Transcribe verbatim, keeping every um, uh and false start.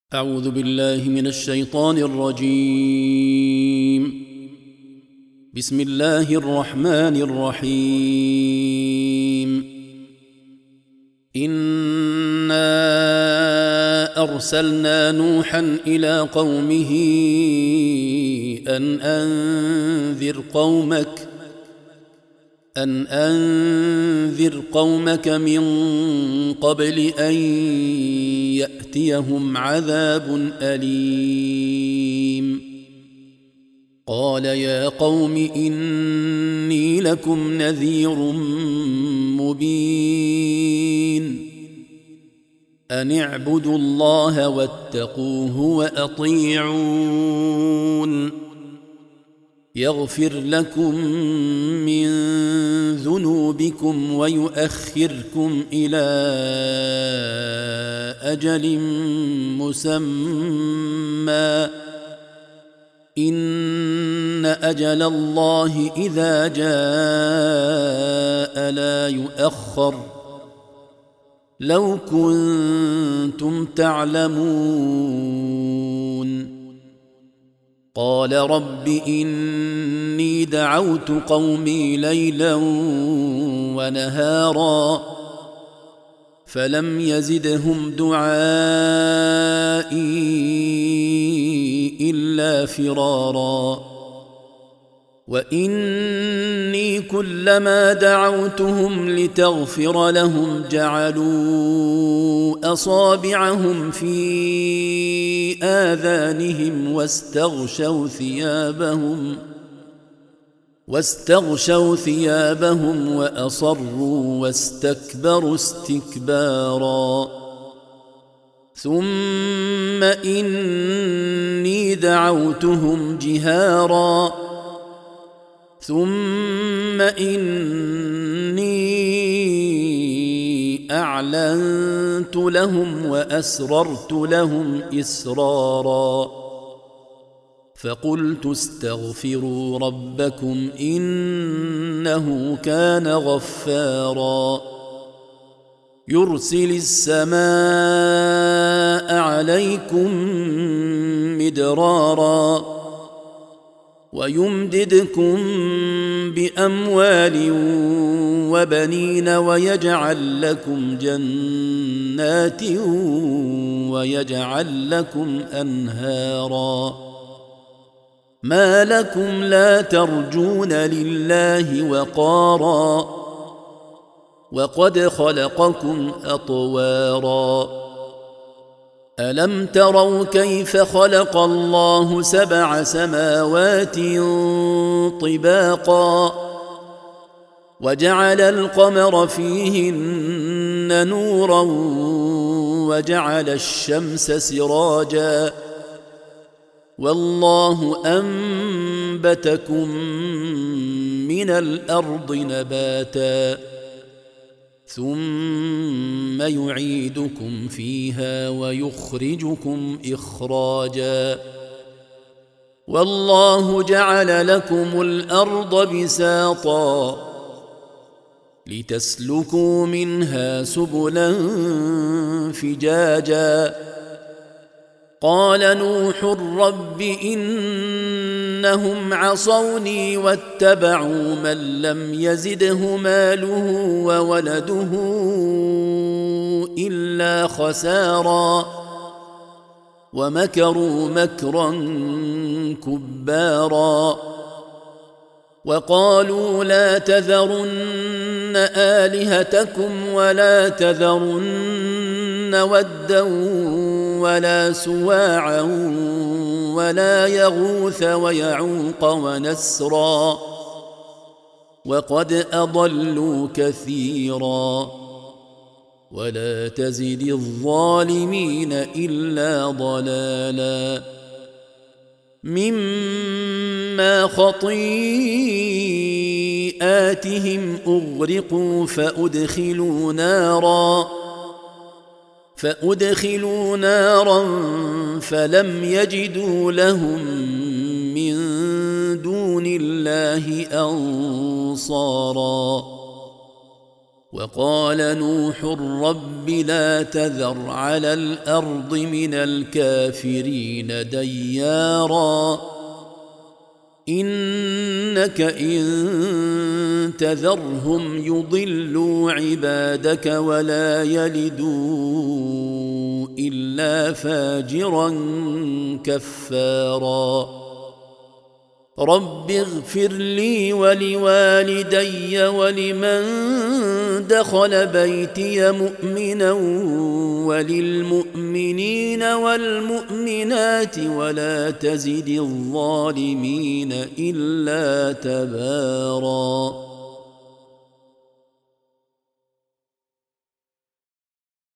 أعوذ بالله من الشيطان الرجيم. بسم الله الرحمن الرحيم. إنا أرسلنا نوحا إلى قومه أن أنذر قومك أن أنذر قومك من قبل أن يأتيهم عذاب أليم. قال يا قوم إني لكم نذير مبين. أن اعبدوا الله واتقوه وأطيعون. يغفر لكم من ذنوبكم ويؤخركم إلى أجل مسمى إن أجل الله إذا جاء لا يؤخر لو كنتم تعلمون. قال رب إني دعوت قومي ليلا ونهارا فلم يزدهم دعائي إلا فرارا. وإني كلما دعوتهم لتغفر لهم جعلوا أصابعهم في آذانهم واستغشوا ثيابهم واستغشوا ثيابهم وأصروا واستكبروا استكبارا. ثم إني دعوتهم جهارا ثم إني أعلنت لهم وأسررت لهم إسرارا. فقلت استغفروا ربكم إنه كان غفارا. يرسل السماء عليكم مدرارا ويمددكم بأموال وبنين ويجعل لكم جنات ويجعل لكم أنهارا. ما لكم لا ترجون لله وقارا وقد خلقكم أطوارا. ألم تروا كيف خلق الله سبع سماوات طباقا وجعل القمر فيهن نورا وجعل الشمس سراجا والله أنبتكم من الأرض نباتا ثم يعيدكم فيها ويخرجكم إخراجا. والله جعل لكم الأرض بساطا لتسلكوا منها سبلا فجاجا. قال نوح رب إنهم عصوني واتبعوا من لم يزده ماله وولده إلا خسارا ومكروا مكرا كبارا. وقالوا لا تذرن آلهتكم ولا تذرن ودا ولا سواعا ولا يغوث ويعوق ونسرا وقد أضلوا كثيرا ولا تزد الظالمين إلا ضلالا. مما خطيئاتهم أغرقوا فأدخلوا نارا فأدخلوا نارا فلم يجدوا لهم من دون الله أنصارا. وقال نوح رب لا تذر على الأرض من الكافرين ديارا إنك إن تذرهم يضلوا عبادك ولا يلدوا إلا فاجرا كفارا رب اغفر لي ولوالدي ولمن دخل بيتي مؤمنا وللمؤمنين والمؤمنات ولا تزد الظالمين إلا تباراً